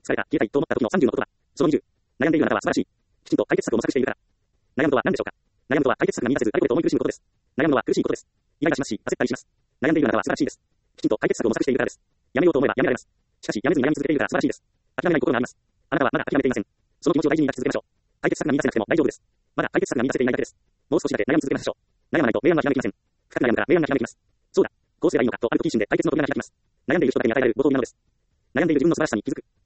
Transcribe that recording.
疲れた、消えたいと思った時の30の言葉。その20。悩んでいるあなたは素晴らしい。きちんと解決策を模索しているから。悩むとは何でしょうか。悩むとは解決策が見出せず、あれこれと思い苦しむことです。悩むのは苦しいことです。イライラしますし、焦ったりします。悩んでいるあなたは素晴らしいです。きちんと解決策を模索しているからです。やめようと思えばやめられます。しかし、やめずに悩み続けているから素晴らしいです。諦めない心があります。あなたはまだ諦めていません。その気持ちを大事に抱き続けましょう。解決策が見出せなくても大丈夫です。まだ解決策が見出せていないだけです。もう少しだけ悩み続けましょう。悩まないと明暗がひらめきません。深く悩むから明暗がひらめきます。そうだ。こうすればいいのかとある時一瞬で解決の扉が開きます。悩んでいる人だけに与えられるご褒美なのです。悩んでいる自分の素晴らしさに気づく。